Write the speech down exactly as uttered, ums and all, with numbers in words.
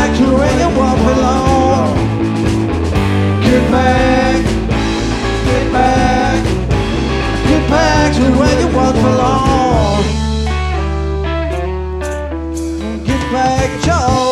back to where you once belong. Get back, get back, get back to where you once belong. Get back, Joe.